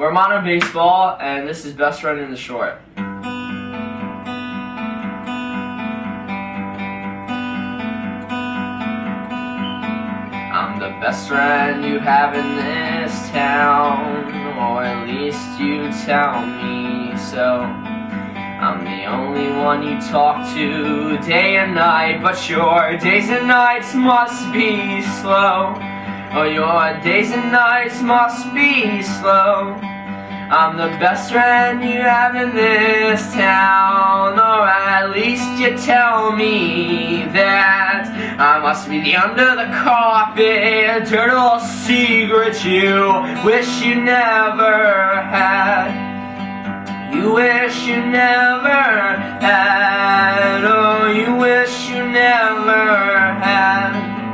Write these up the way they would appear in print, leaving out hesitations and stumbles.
We're Mono Baseball, and this is Best Friend in the Short. I'm the best friend you have in this town, or at least you tell me so. I'm the only one you talk to day and night, but your days and nights must be slow. Oh, your days and nights must be slow. I'm the best friend you have in this town, or at least you tell me that. I must be the under the carpet, dirty little secret you wish you never had. You wish you never had. Oh, you wish you never had.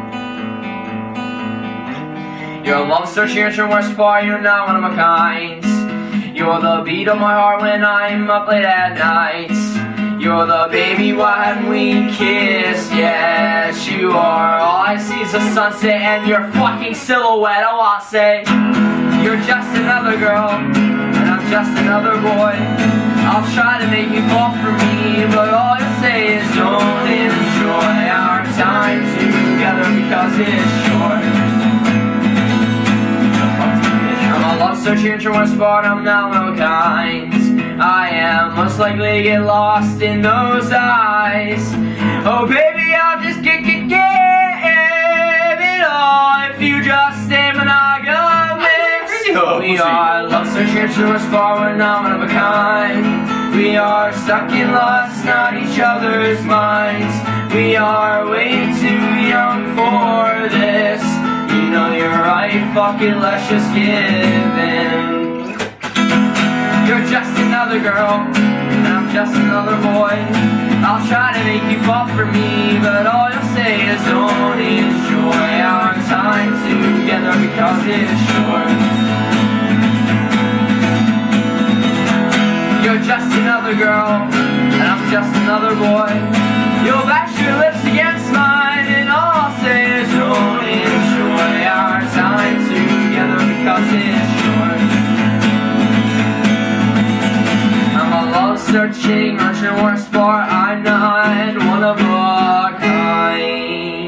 You're a love searching at your worst part, you're not one of my kind. You're the beat of my heart when I'm up late at night. You're the baby, why haven't we kissed yet? You are, all I see is a sunset and your fucking silhouette. Oh, I'll say, you're just another girl, and I'm just another boy. I'll try to make you fall for me, but all you say is don't enjoy our time together because it's short. I'm a love searching at your worst part, I'm not one of a kind. I am most likely to get lost in those eyes. Oh baby, I'll just give it all if you just stay monogamous. We are love searching at your worst part, we're not one of a kind. We are stuck in lust, not each other's minds. We are way too young for this. You know you're right, fuck it, let's just give in. You're just another girl, and I'm just another boy. I'll try to make you fall for me, but all you'll say is don't enjoy our time together because it's short. You're just another girl, and I'm just another boy. You'll bash your lips against mine, and all I'll say is don't enjoy our time together because it's short. I'm a love searching at your worst part, I'm not one of a kind.